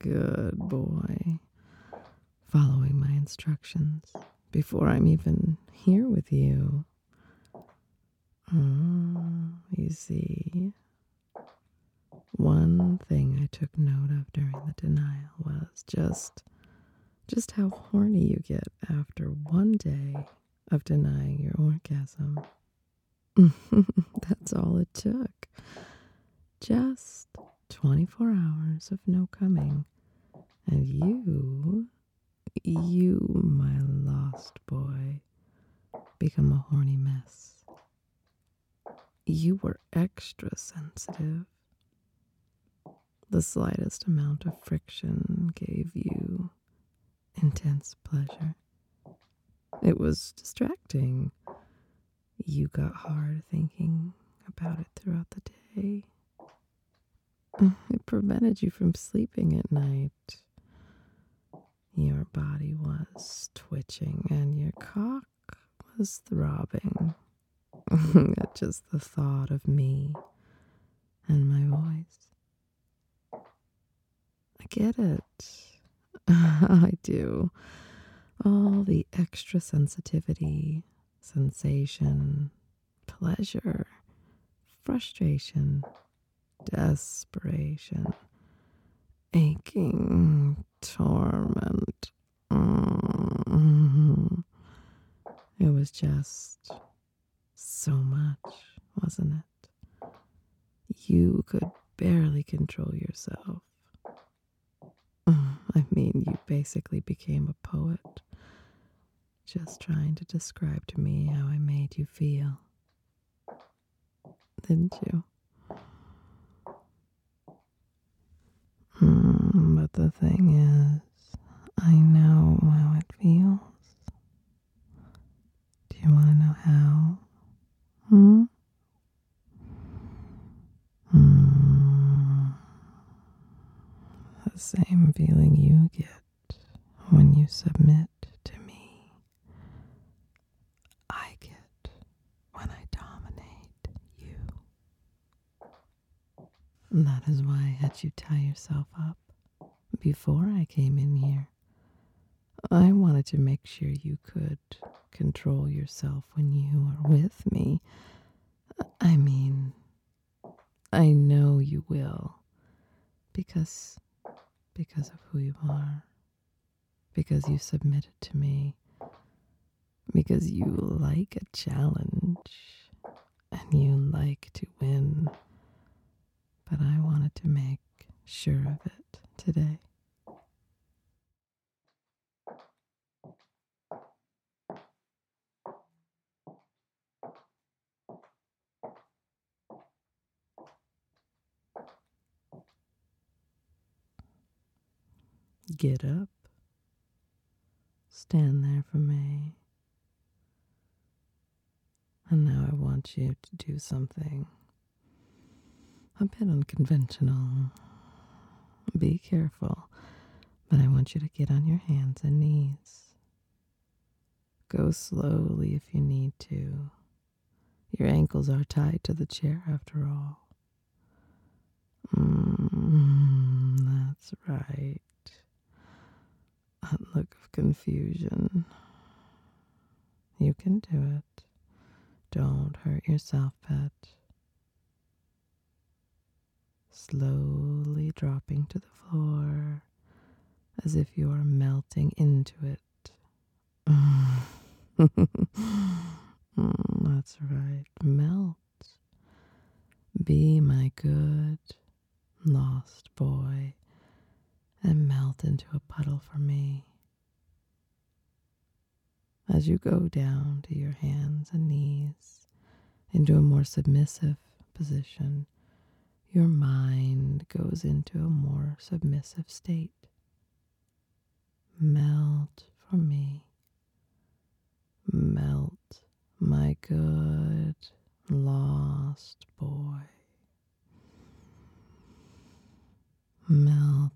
Good boy. Following my instructions before I'm even here with you. You see, one thing I took note of during the denial was just how horny you get after one day of denying your orgasm. That's all it took. Just 24 hours of no coming. And you, my lost boy, become a horny mess. You were extra sensitive. The slightest amount of friction gave you intense pleasure. It was distracting. You got hard thinking about it throughout the day. It prevented you from sleeping at night. Your body was twitching and your cock was throbbing at just the thought of me and my voice. I get it. I do. All the extra sensitivity, sensation, pleasure, frustration, desperation, aching, torment. It was just so much, wasn't it? You could barely control yourself. I mean, you basically became a poet, just trying to describe to me how I made you feel. Didn't you? But the thing is, I know how it feels. Do you want to know how? The same feeling you get when you submit to me, I get when I dominate you. And that is why I had you tie yourself up before I came in here. I wanted to make sure you could control yourself when you are with me. I mean, I know you will. Because of who you are. Because you submitted to me. Because you like a challenge. And you like to win. But I wanted to make sure of it today. Get up. Stand there for me. And now I want you to do something a bit unconventional. Be careful, but I want you to get on your hands and knees. Go slowly if you need to. Your ankles are tied to the chair after all. That's right. That look of confusion. You can do it. Don't hurt yourself, pet. Slowly dropping to the floor as if you are melting into it. That's right. Melt. Be my good, lost boy and melt into a puddle for me. As you go down to your hands and knees into a more submissive position, your mind goes into a more submissive state. Melt for me. Melt, my good, lost boy. Melt.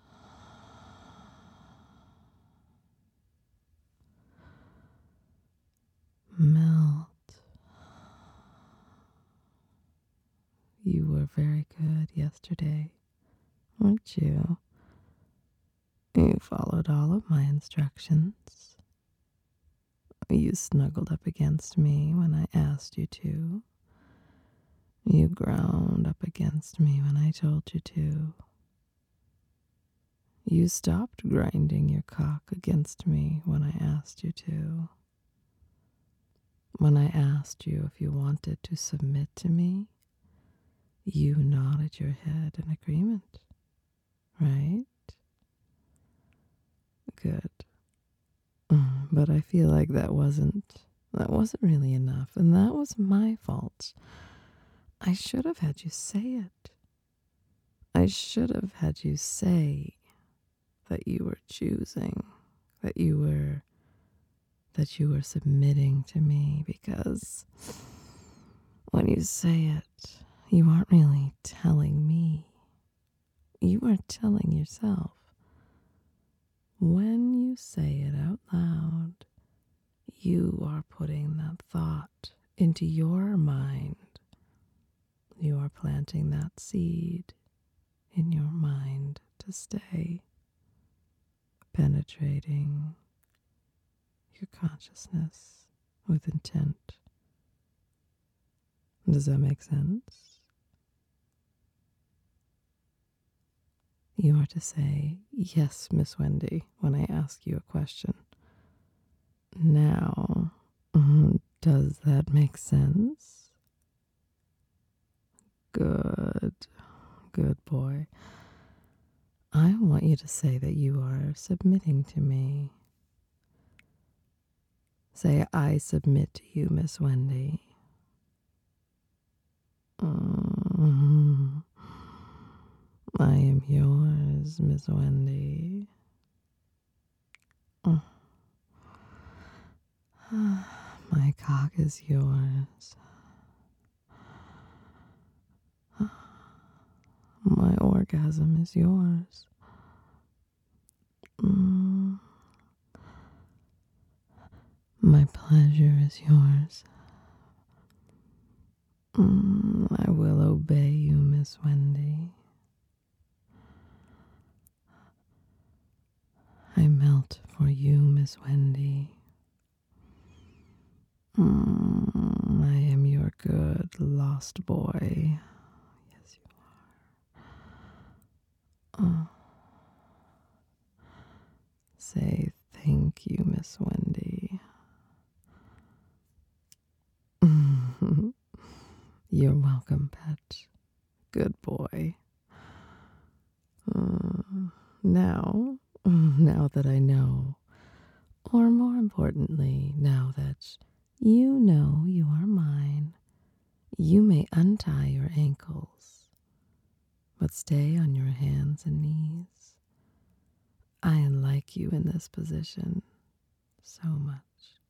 Melt. You were very good yesterday, weren't you? followed all of my instructions. You snuggled up against me when I asked you to. You ground up against me when I told you to. You stopped grinding your cock against me when I asked you to. When I asked you if you wanted to submit to me, you nodded your head in agreement, right? Good. But I feel like that wasn't really enough, and that was my fault. I should have had you say it. I should have had you say that you were choosing, that you were submitting to me, because when you say it, you aren't really telling me. You are telling yourself. When you say it out loud, you are putting that thought into your mind. You are planting that seed in your mind to stay, penetrating your consciousness with intent. Does that make sense? You are to say, yes, Miss Wendy, when I ask you a question. Now, does that make sense? Good. Good boy. I want you to say that you are submitting to me. Say, I submit to you, Miss Wendy. I am yours, Miss Wendy. My cock is yours. My orgasm is yours. My pleasure is yours. I will obey you, Miss Wendy. I melt for you, Miss Wendy. I am your good lost boy. Yes, you are. Say thank you, Miss Wendy. You're welcome, pet. Good boy. Now that I know, or more importantly, now that you know you are mine, you may untie your ankles, but stay on your hands and knees. I like you in this position so much.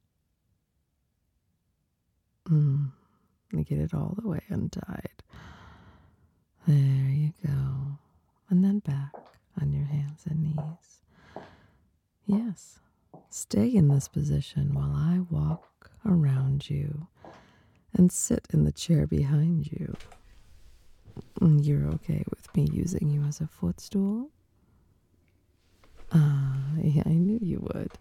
Get it all the way untied. There you go. And then back on your hands and knees. Yes, stay in this position while I walk around you and sit in the chair behind you. You're okay with me using you as a footstool? Yeah, I knew you would.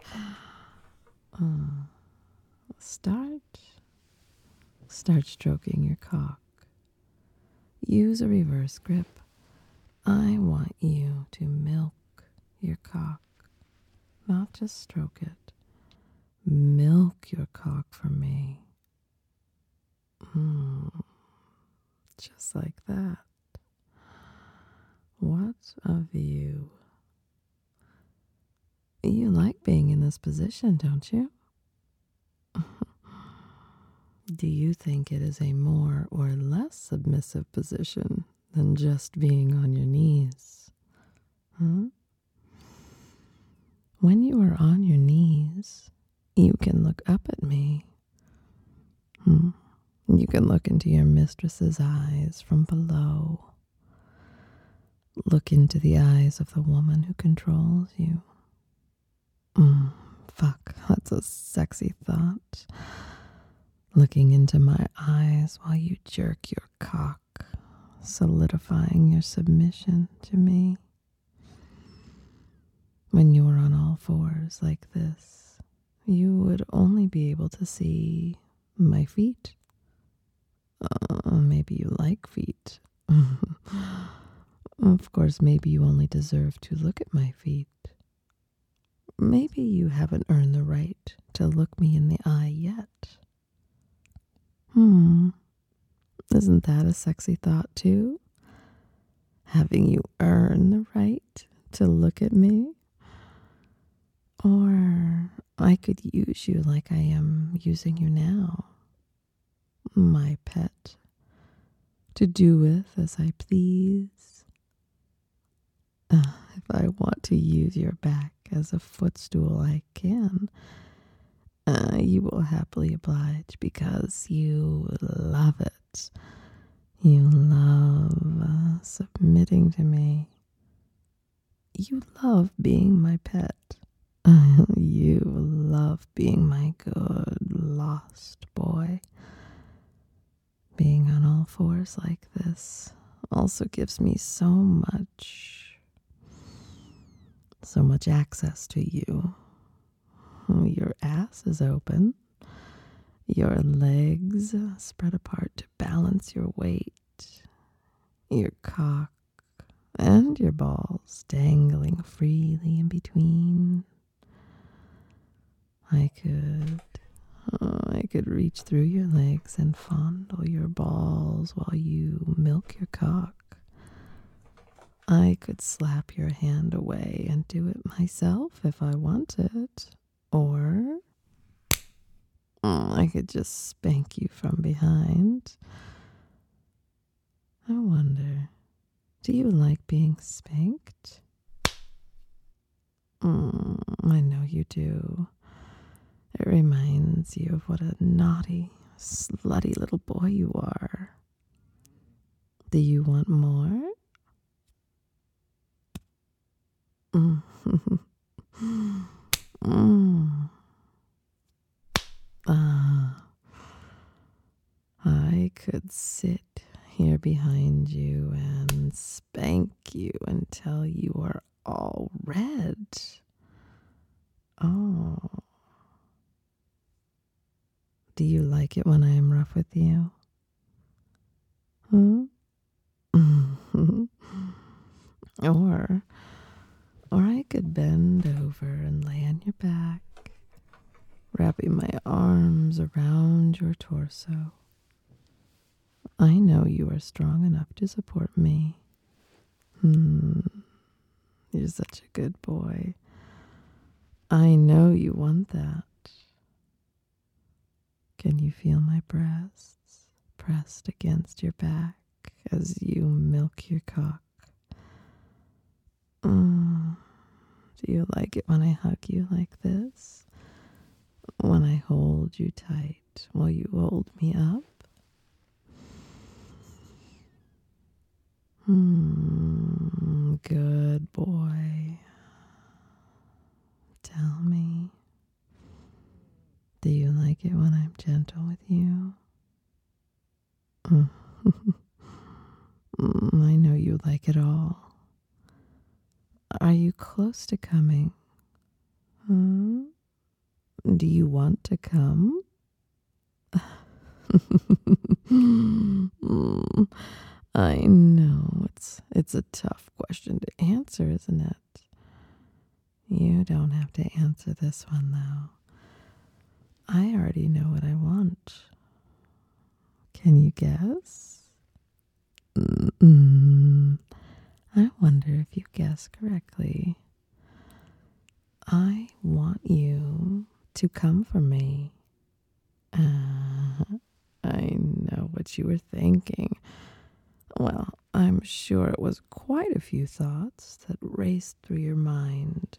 Start stroking your cock. Use a reverse grip. I want you to milk your cock, not just stroke it. Milk your cock for me. Just like that. What a view. You like being in this position, don't you? Do you think it is a more or less submissive position than just being on your knees? When you are on your knees, you can look up at me. You can look into your mistress's eyes from below. Look into the eyes of the woman who controls you. Fuck, that's a sexy thought. Looking into my eyes while you jerk your cock, solidifying your submission to me. When you were on all fours like this, you would only be able to see my feet. Maybe you like feet. Of course, maybe you only deserve to look at my feet. Maybe you haven't earned the right to look me in the eye yet. Isn't that a sexy thought too? Having you earn the right to look at me? Or I could use you like I am using you now. My pet. To do with as I please. If I want to use your back as a footstool, I can. You will happily oblige because you love it. You love submitting to me. You love being my pet. You love being my good lost boy. Being on all fours like this also gives me so much access to you. Your ass is open. Your legs spread apart to balance your weight. Your cock and your balls dangling freely in between. I could reach through your legs and fondle your balls while you milk your cock. I could slap your hand away and do it myself if I wanted. Or I could just spank you from behind. I wonder, do you like being spanked? I know you do. It reminds you of what a naughty, slutty little boy you are. Do you want more? I could sit here behind you and spank you until you are all red. Oh. Do you like it when I am rough with you? Or I could bend over and lay on your back, wrapping my arms around your torso. I know you are strong enough to support me. You're such a good boy. I know you want that. Can you feel my breasts pressed against your back as you milk your cock? Do you like it when I hug you like this? When I hold you tight while you hold me up? Good boy. Tell me, do you like it when I'm gentle with you? I know you like it all. Are you close to coming? Do you want to come? I know it's a tough question to answer, isn't it? You don't have to answer this one, though. I already know what I want. Can you guess? I wonder if you guessed correctly. I want you to come for me. I know what you were thinking. Well, I'm sure it was quite a few thoughts that raced through your mind.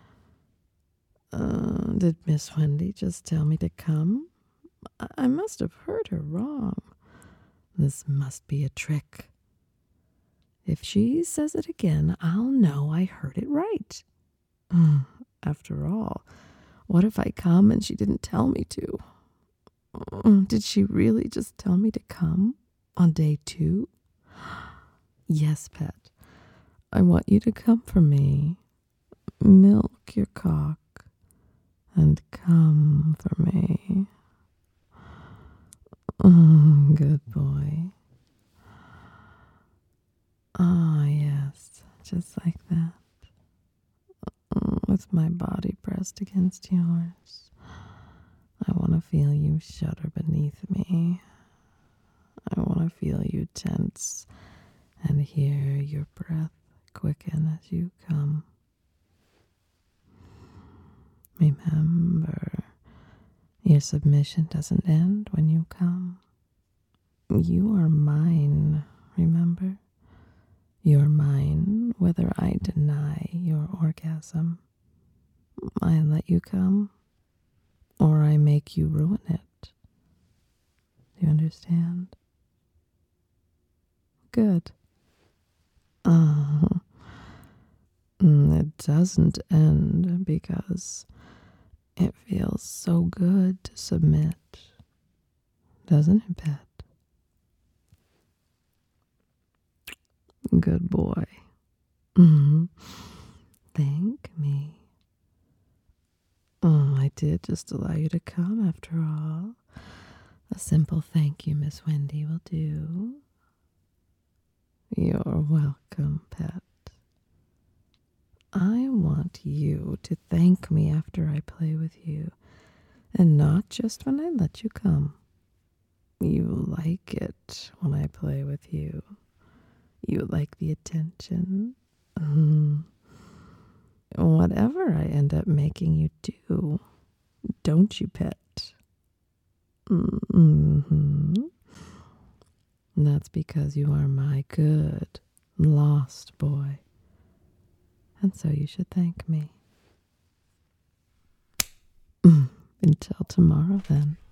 Did Miss Wendy just tell me to come? I must have heard her wrong. This must be a trick. If she says it again, I'll know I heard it right. After all, what if I come and she didn't tell me to? Did she really just tell me to come on day 2? Yes, pet. I want you to come for me. Milk your cock and come for me. Good boy. Ah, yes, just like that. With my body pressed against yours. I want to feel you shudder beneath me. I want to feel you tense and hear your breath quicken as you come. Remember, your submission doesn't end when you come. You are mine, remember? You're mine whether I deny your orgasm, I let you come, or I make you ruin it. Do you understand? Good. It doesn't end because it feels so good to submit, doesn't it, Pet? Good boy. Thank me. Oh, I did just allow you to come after all. A simple thank you, Miss Wendy, will do. You're welcome, Pet. I want you to thank me after I play with you, and not just when I let you come. You like it when I play with you. You like the attention. Whatever I end up making you do, don't you, Pet? That's because you are my good, lost boy. And so you should thank me. Until tomorrow, then.